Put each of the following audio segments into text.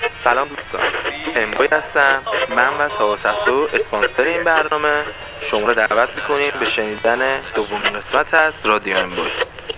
سلام دوستان، امبوی هستم. من و تاتو اسپانسر این برنامه شما رو دعوت میکنیم به شنیدن دومین قسمت از رادیو امبوی.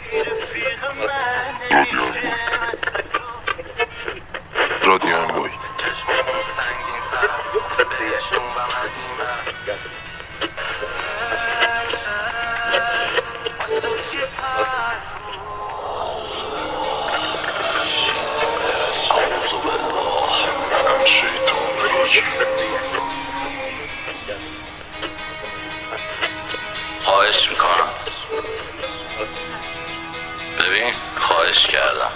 رادیو امبوی. خواهش میکنم، ببین خواهش کردم،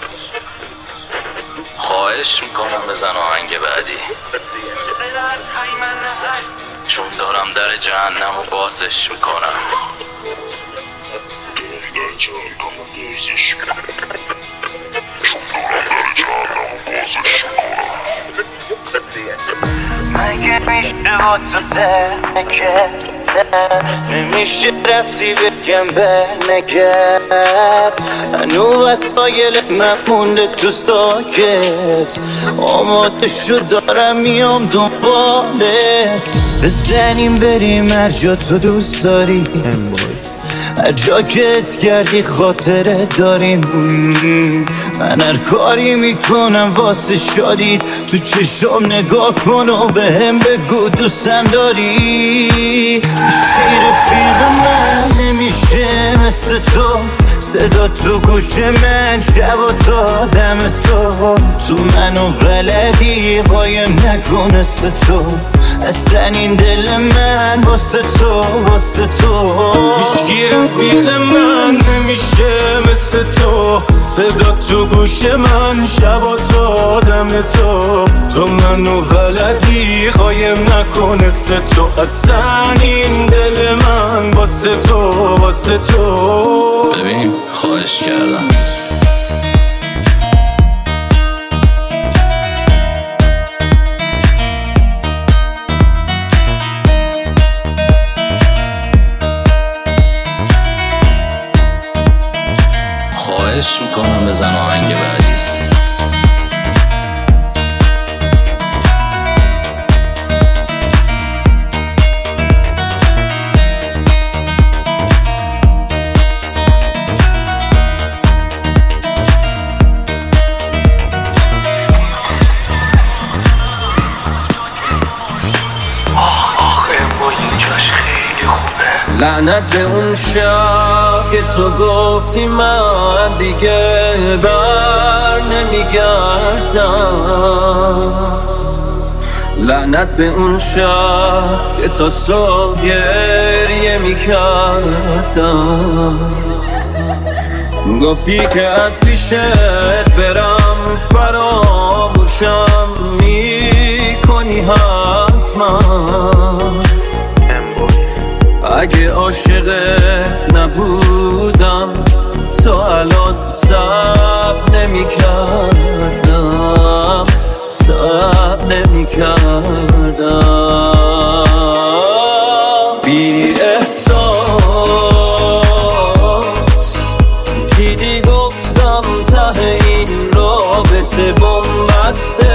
خواهش میکنم بزن آهنگ بعدی، چون دارم در جهنم رو بازش میکنم. مگه میشه با تو زنگه نمیشه رفتی بگم برنگرد هنو وسایل من مونده تو ساکت آماده شد دارم میام دنبالت بزنیم بریم هر جا تو دوست داری هر جا که اس کردی خاطره داریم من هر کاری میکنم واسه شادید تو چشم نگاه کن و به هم بگو دوستم داری عشقی رفیق من نمیشه مثل تو صدا تو گوش من شب و تا دم صبح تو منو بلدی قایم نکنست تو اصلا این دل من واسه تو عشقی رفیق من نمیشه مثل تو صدا تو گوش من شب و تا دم صبح تو منو بلدی قایم نکنست تو اصلا این دل من واسه تو ببین خواهش کردم، خواهش میکنم بزن آهنگ بعدی. لعنت به اون شب که تو گفتی من دیگه بر نمیگردم لعنت به اون شب که تا صبح گریه میکردم گفتی که از پیشت برم فراموشم میکنی حتما اگه عاشقت نبودم تا الان صبر نمی‌کردم بی احساس دیدی گفتم ته این رابطه بنبسته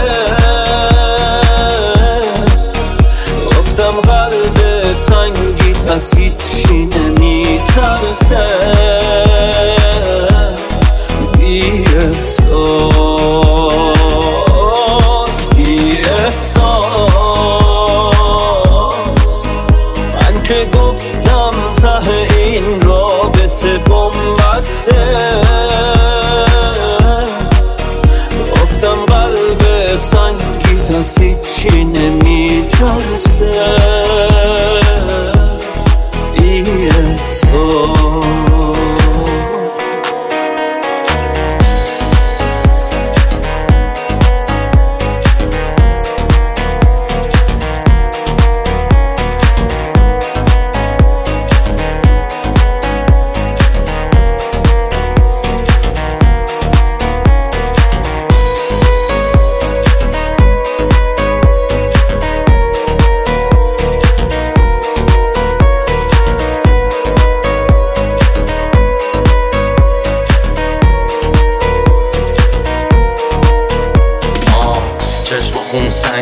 گفتم قلب سنگی از هیچی نمیترسه بی احساس من که گفتم ته این رابطه بنبسته گفتم قلب سنگی از هیچی نمیترسه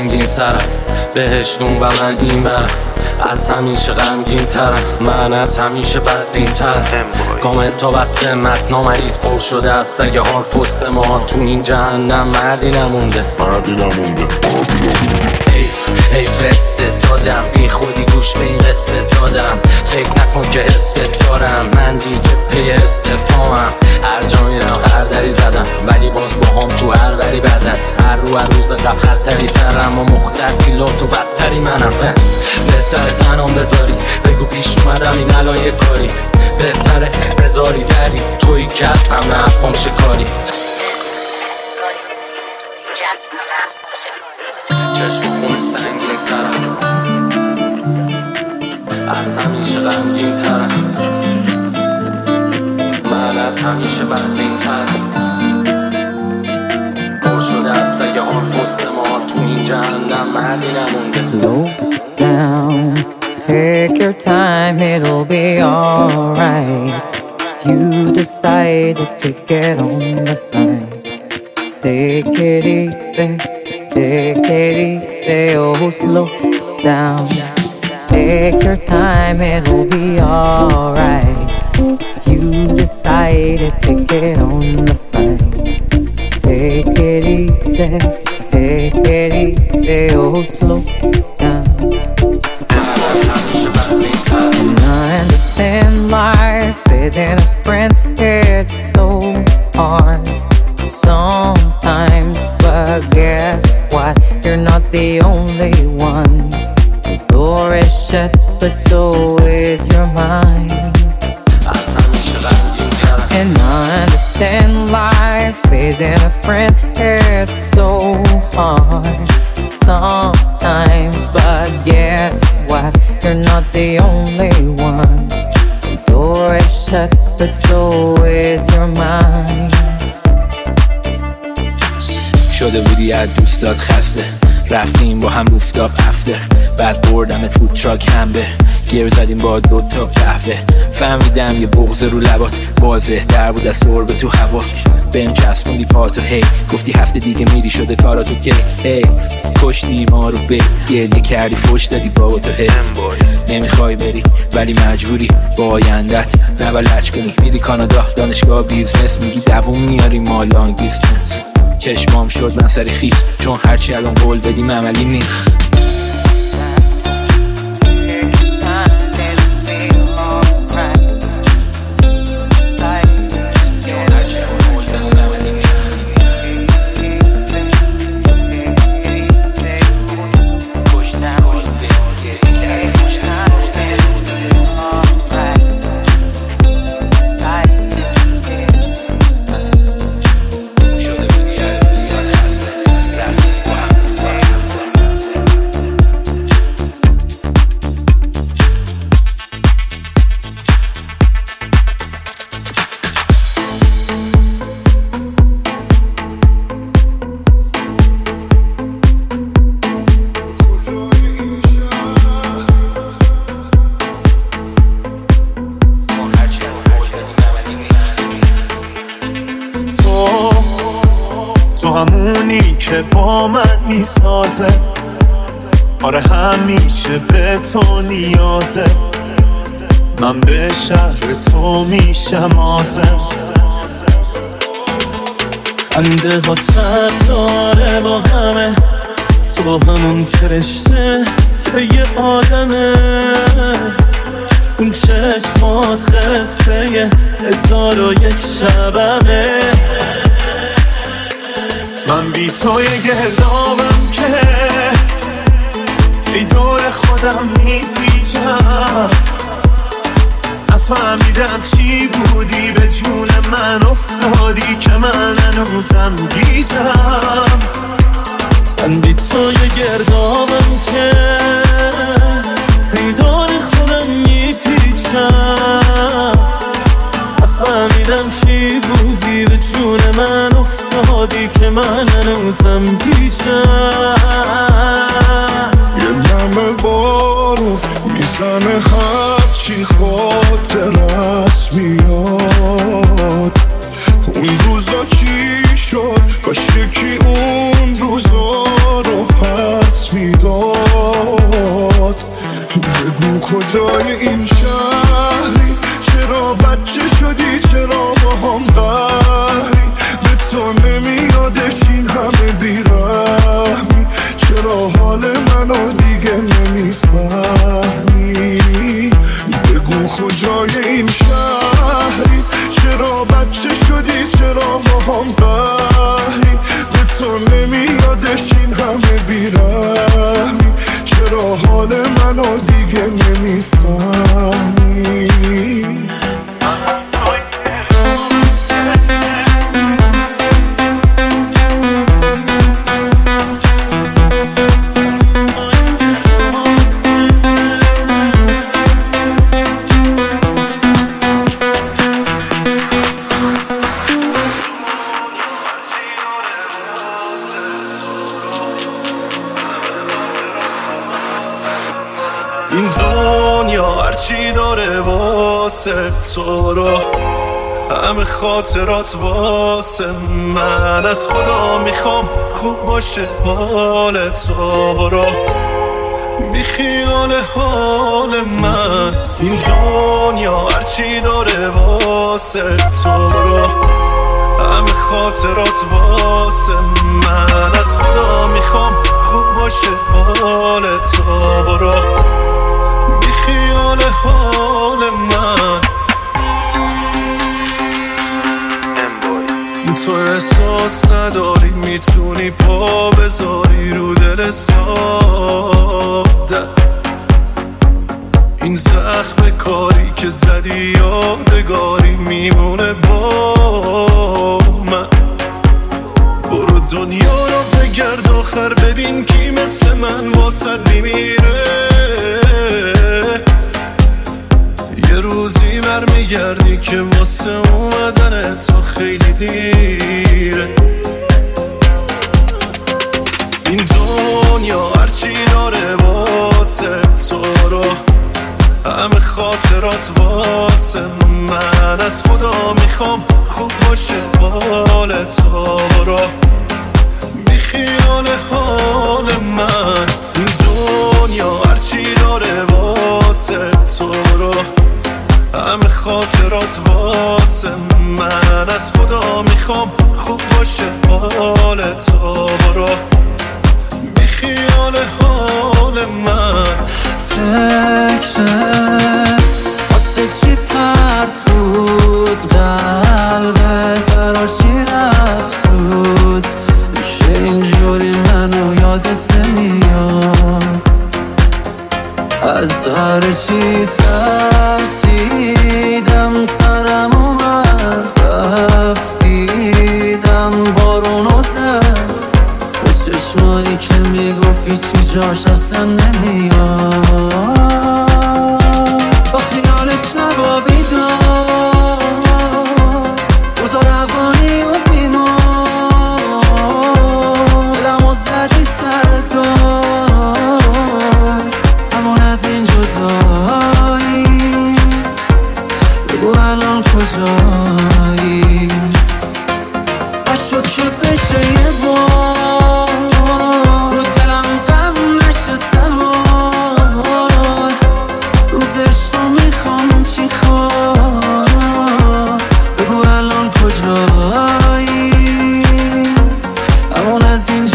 سنگین سرم، بهشتون و من این برم، از همیشه غمگین ترم، من از همیشه بدبین ترم. کامنت ها بسته، متنا مریض پر شده از سگ هارد پست ما. تو این جهنم مردی نمونده. ای قصد دادم، بی خودی گوش به این قصه دادم. فکر نکن که حسبت دارم، من دیگه پی استفامم. هر جا میرم هر دری زدم، ولی باز با هم تو هر وری بدن. هر روز قبل خطری ترم و مختر پیلوت و بدتری منم. بهتره تنام بذاری، بگو پیش اومدم این علایه کاری. بهتره بذاری دری، توی که از هم نفهم شکاری. چشم خون سنگین سرم، از همیشه غمگین ترم، من از همیشه بدبین ترم. پر شده از سگ هارد پست ما. تو این جهنم مردی نمونده. Slow down, take your time, it'll be alright. You decided to get on the side. Take it easy, take it easy, oh slow down. Take your time, it'll be alright. You decided to get on the side. Take it easy, take it easy, oh slow down. And I understand life isn't a friend, it's so hard sometimes, but guess what? You're not the only one. The door is shut, but so is your mind. And I understand life isn't a friend, it's so hard sometimes, but guess what? You're not the only one. The door is shut, but so is your mind. شده بودی از دوستات خسته، رفتیم با هم روفتاپ افتر، بعد بردمت فود تراک همبه، گیر زدیم با 2 تا قهوه. فهمیدم یه بغض رو لبات واضح تر بود از سربه تو هوا. بهم چسبوندی پاتو هی، گفتی هفته دیگه میری شده کاراتو که هی. کشتی ما رو به گریه کردی، فوش دادی بابا تو هی. نمیخوای بری ولی مجبوری با آیندت نبلج کنی. میری کانادا دانشگاه بیزنس، میگی دووم میاری ما لانگ دیستنس. چشمام شد من سری خیس، چون هرچی الان قول بدیم عملی نیست. همونی که با من میسازه، آره همیشه به تو نیازه. من به شهر تو میشم آزم. خنده هات فرق داره با همه، تو با همون فرشته که یه آدمه. اون چشمات قصه 1001 شبمه. من بی تو یه گردابم که ای دور خودم میپیچم. نفهمیدم چی بودی به جون من افتادی که من هنوزم گیجم. من بی تو یه گردابم که ای دور خودم میپیچم. نفهمیدم چی بودی به جون من افتادی که من هنوزم گیجم. یه نمه بارو میزنه هرچی خاطرت میاد. اون روزا چی شد؟ کاش یکی اون روزا رو پس هم قهری به تو نمیادش این همه بیرحمی چرا حال منو دیگه نمیفهمی این دنیا هرچی داره واسه تو رو همه خاطرات واسه من از خدا میخوام خوب باشه حال تو رو بی خیال حال من این دنیا هرچی داره واسه تو رو همه خاطرات واسه من از خدا میخوام خوب باشه حال تو رو بی خیال حال من تو احساس نداری میتونی پا بذاری رو دل ساده این زخم کاری که زدی یادگاری میمونه با من برو دنیا رو بگرد آخر ببین کی مثل من واسد میمیره یه روزی برمیگردی که واسه اومدن تو خیلی دیره این دنیا هرچی داره واسه تو رو همه خاطرات واسه من از خدا میخوام خوب باشه حال تو رو بی خیال حال من این دنیا هرچی داره واسه تو رو همه خاطرات واسه من از خدا میخوام خوب باشه حال تو رو بی خیال حال من فکرت واسه چی پرت بود قلبت فرار چی رفت میشه اینجوری منو یادت نمیاد از هر چی ترسیدم سرم اومد رفتیدم بارونو زد به چشمایی که میگفتی چی جاش اصلا نمیاد با خیالت شبا بیدار روزا روانی و بیمار دلمو زدی سر دار همون از این جدایی بگو الان کجایی بس شد که بشه یه بار رو دلم غم نشه سوار روزش رو میخوام چی کار بگو الان کجایی همون از این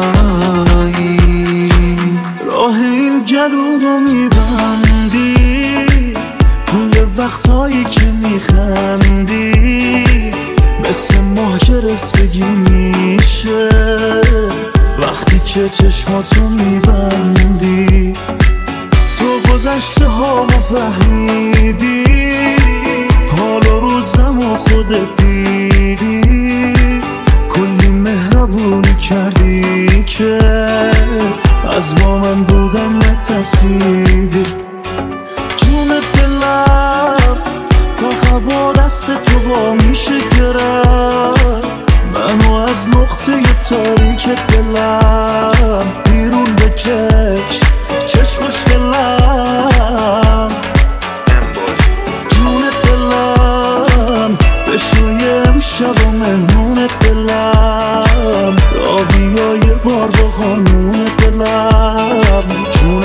جدایی راه این گلو رو میبندی توی وقتایی که میخندی مثل ماه گرفتگی میشه وقتی که چشماتو میبندی تو گذشته ها فهمیدی حال و روزم و خودت دیدی کلی مهربونی کردی که از با من بودم نترسیدی جون دلم فقط با دست تو با میشه گرفت منو از نقطه تاریک دلم بیرون بکش چشمش دلم جون دلم بشوی امشب و مهمون دلم را بیا یه بار با قانون دلم جون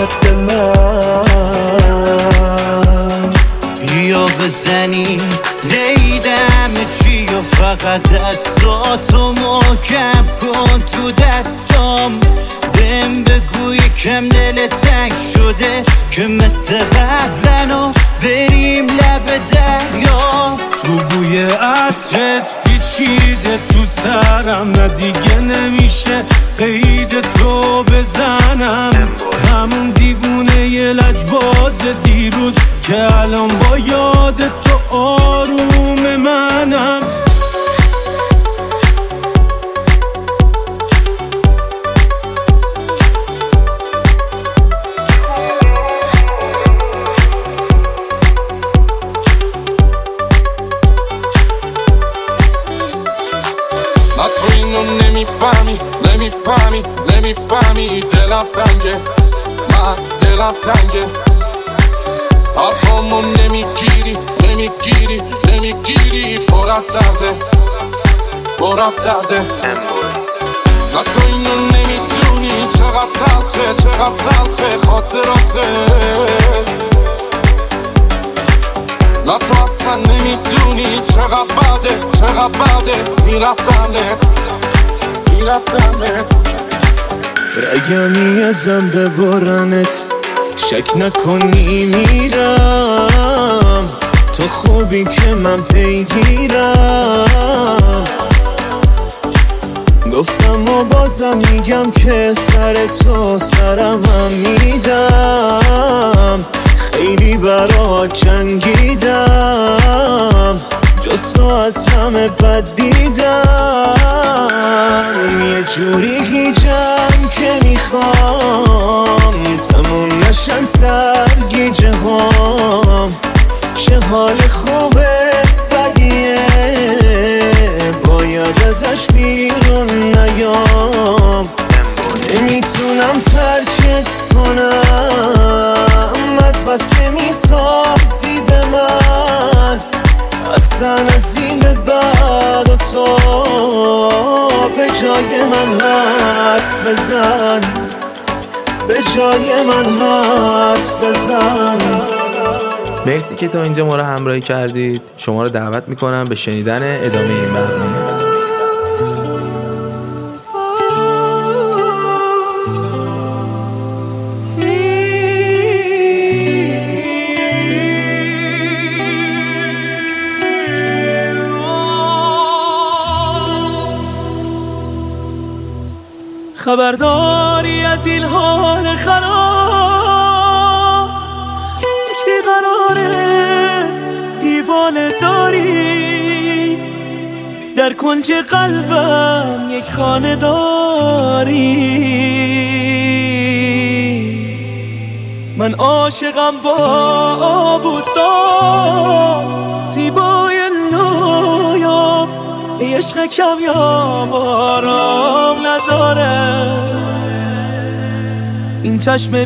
دلم یا بزنی لیدم چی و فقط دستاتو محکم کن تو دستام بهم بگو یکم دل تنگ شده که مثل قبلنو بریم لب دریا تو بوی عطرت پیچ چیده تو سرم، نه دیگه نمیشه قید تو بزنم. همون دیوونه یه لجباز دیروز که الان با یاد تو آروم منم. نمیفهمی دلم تنگه، من دلم تنگه. حرفامو نمیگیری پر از سرده نه تو اینو نمیدونی چقدر تلخه خاطراته. نه تو اصلا نمیدونی چقدر بده میرفتمت. رگمی ازم ببرنت، شک نکنی میرم. تو خوبی که من پیگیرم. گفتم و بازم میگم که سر تو سرم هم میدم. خیلی برات جنگیدم، جز تو از همه بد دیدم. یه جوری گیجم که میخوام تموم نشن سرگیجه هام. چه حال خوبه بدیه باید ازش بیرون نیام. نمیتونم ترکت کنم از بس که میسازی به من. اصلا از این به بعد و تو به جای من حرف بزن، به جای من حرف بزن. مرسی که تا اینجا ما رو همراهی کردید. شما رو دعوت میکنم به شنیدن ادامه این برنامه. خبرداری از این حال خراب، یکی قراره دیوانه داری. در کنج قلبم یک خانه داری. من عاشقم با آب و تاب، زیبای نایاب، عشق کمیاب آرام نداره. این چشم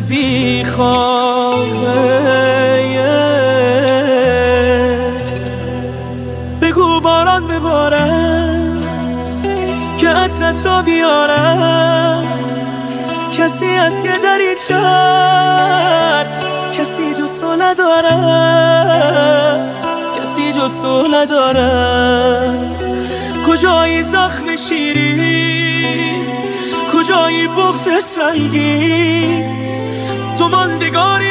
بیخوابه، بگو باران ببارم که عطرت را بیارم. کسی هست که در این شهر کسی جز تو نداره، کسی جز تو نداره. کجایی زخم شیرین، کجایی بغض سنگین، تو ماندگاری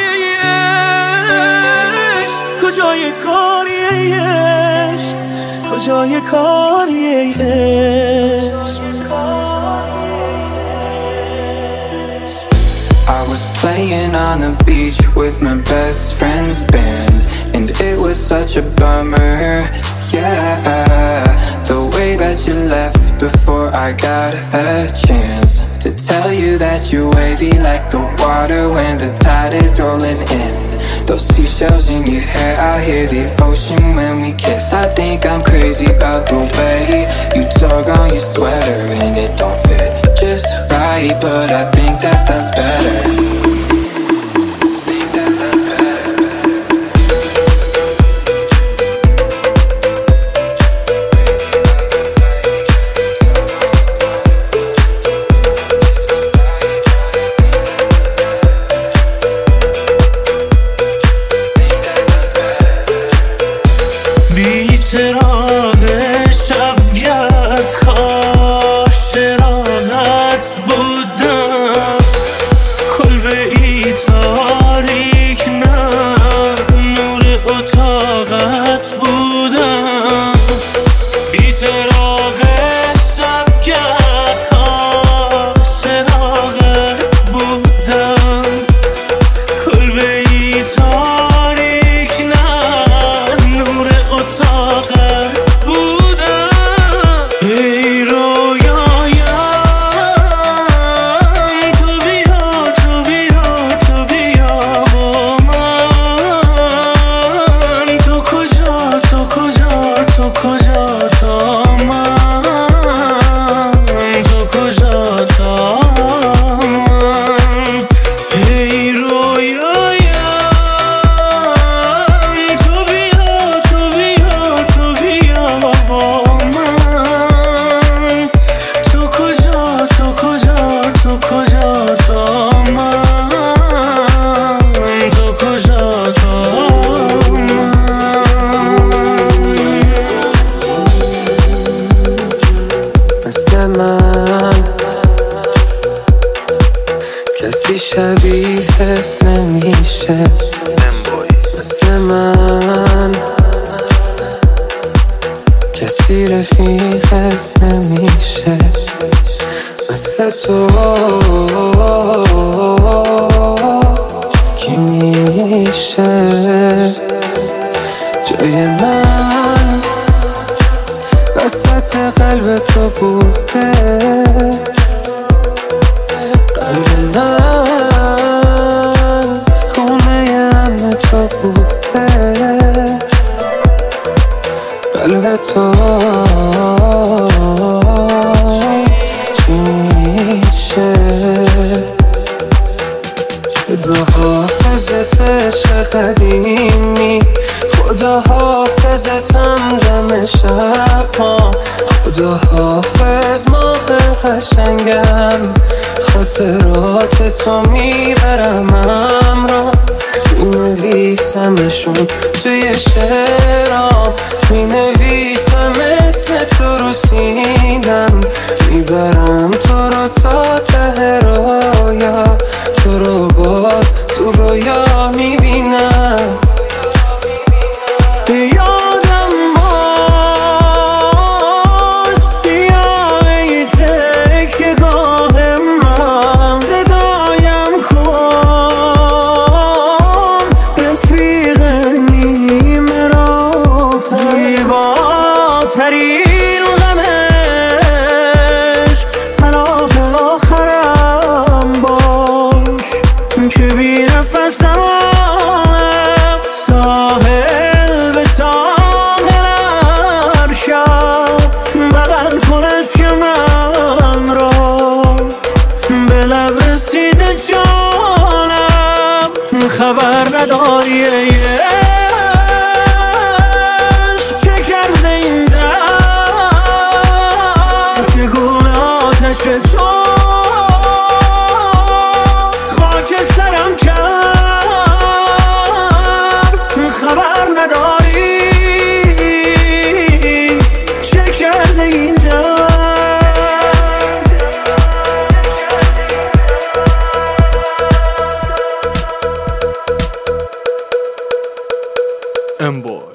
عشق، کجای کاری عشق، کجای کاری عشق. I was playing on the beach with my best friend's band, and it was such a bummer, yeah. The way that you left before I got a chance to tell you that you're wavy like the water when the tide is rolling in. Those seashells in your hair, I hear the ocean when we kiss. I think I'm crazy about the way you tug on your sweater and it don't fit just right, but I think that that's better. نمیشه مثل من، کسی رفیقت نمیشه مثل تو. کی میشه جای من وسط قلب تو بوده؟ قلب من خونه امن تو بوده. قلب تو چی میشه؟ خدا حافظت عشق قدیمی، خدا حافظتم دم شبام، خدا حافظ ماه قشنگم، خاطرات تو میبرم همراه، مینویسمشون توی شعرام، مینویسم اسم تو رو سینم، میبرم تو رو تا ته رویا، تو رو باز تو رویا میبینم. یادم باش بیا ای تکیه‌گاه من، صدایم کن رفیق نیمه راه، زیباترین غمش طلاق آخرم باش، که بی نفسم ساحل به ساحل هر شب بغل کن عشق من را، به لب رسیده جانم خبر نداری عشق چه کرده این دست، چگونه آتش تو خاک سرم کرد، خبر نداری چه کرده این M-Boy